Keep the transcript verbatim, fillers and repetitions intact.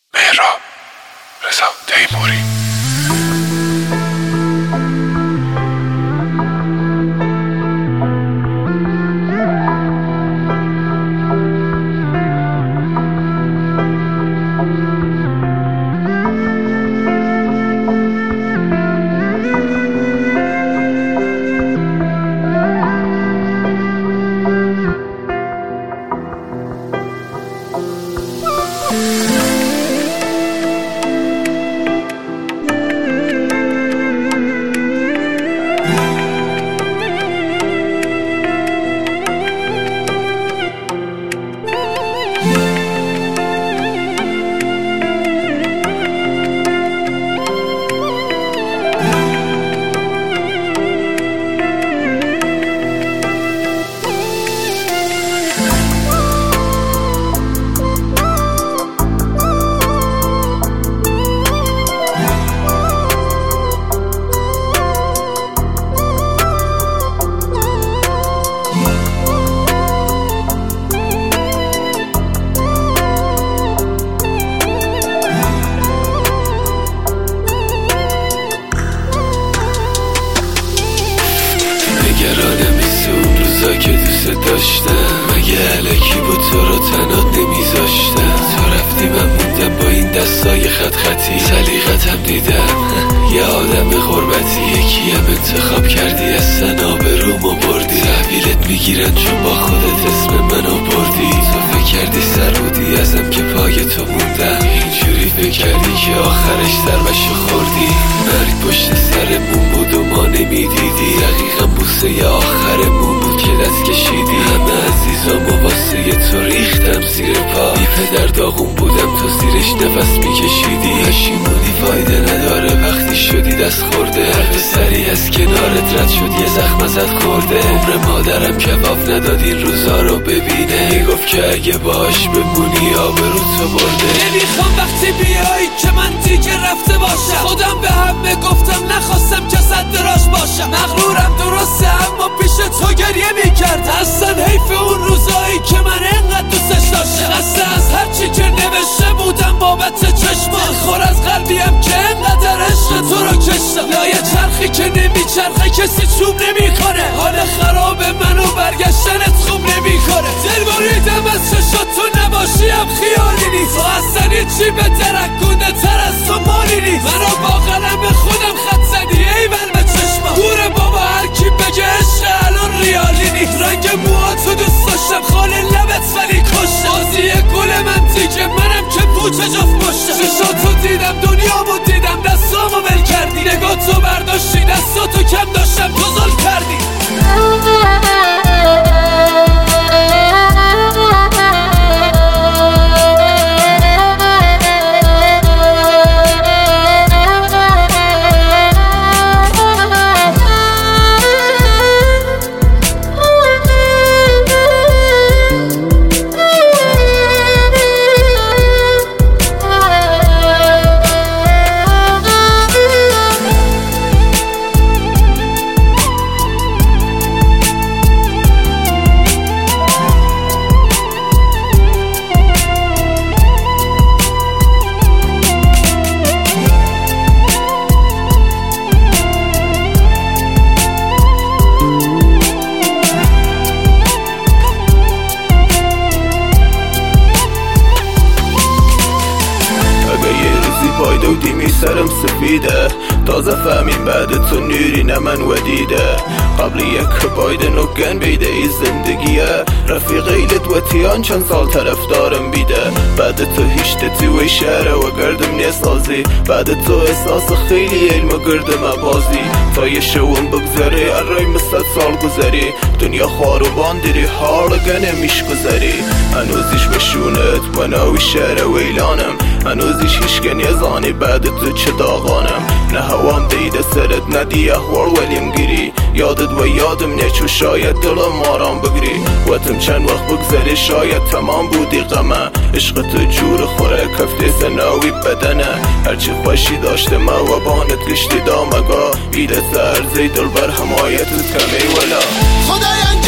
مهراب رضا تیموری. نگرانم مثل اون روزا که دوست داشتم، مگه علکی با تو رو تنها نمیذاشتم. تو رفتی من موندم با این دستای خط خطی، سلیقتم دیدم یه آدم غربتی. یکی هم انتخاب کردی اصلا آبرومو بردی، تحویلت میگیرن چون با خودت اسم منو بردی. تو فکر کردی سرودی ازم که پای تو موندم، اینجوری فکر کردی که آخرش ضربشو خوردی. مرگ پشت سرمون بود و ما نمیدیدی، دقیقا بوسه آخرمون بود که دست کشیدی. همه عزیزامو واسه تو ریختم زیر پا، بی پدر داغون بودم تو زیرش نفس میکشیدی. پشیمونی فایده نداره وقتی شدی دست خورده، هر پسری از کنارت رد شد یه زخم ازت خورده. عمر مادرم کباب نداد این روزا رو ببینه، میگفت که اگه باش بمونی آبرو تو برده. نمیخوام وقتی بیایی که من دیگه رفته باشم، خودم به همه گفتم نخواستم که صد راش باشم. مغرورم درسته اما پیش تو گریه میکرد، اصلا حیف اون روزایی که من انقدر دوستش داشتم. اصلا از هرچی که نوشته بودم بابت چشمان، خور از قلبیم که انقدر عشق تو رو کشتم. لایه چرخی که نمیچرخه کسی چوب نمیکنه، حال خراب منو برگشتنت خوب نمیکنه. دل بریدم از چشات تو نباشیم خیالی نیست، تو اصلا چی به درکونده تر از تو مالی نیست. منو با قلم خودم خط زدی ایول به چشمم، دوره بابا هر کی بگه عشق الان ریالی نیست. رنگ موهاتو دوست داشتم خال لبت ولی کشتم، بازی گل من دیگه منم که پوچه جفت پشتم. چشاتو دیدم دنیامو دیدم دستامو ول کردی، نگاتو برداشتی دستاتو کم داشتم تو ظلم کردی. پایدودی می سرم سفیده، تازه فهمیم بعد تو نیری نمن ودیده. قبل یک باید نگن بیده ای زندگیه، رفیق ایلت و تیان چند سال طرف دارم بیده. بعد تو هیچ تیوی شهره و گردم نیسازی، بعد تو احساس خیلی علم گردم بازی. تا یه شون بگذاری ارای مست سال گذاری، دنیا خاروبان دیری حال گنه میش گذاری. هنوزیش بشونت و ناوی شهره ویلانم، هنوزیش هیچ گنی زانی بعد تو چه داغانم. نه هوام دیده سرت ندی احوال ولیم گیری، یادت و یادم نیچو شاید دلم آرام بگیری. وقتم چند وقت بگذاری شاید تمام بودی غمه، عشق تو جور خوره کفته سناوی بدنه. هرچی خوشی داشته ما و بانت گشتی دامگا، ایده سرزی دل بر حمایت کمی ولا. خدایا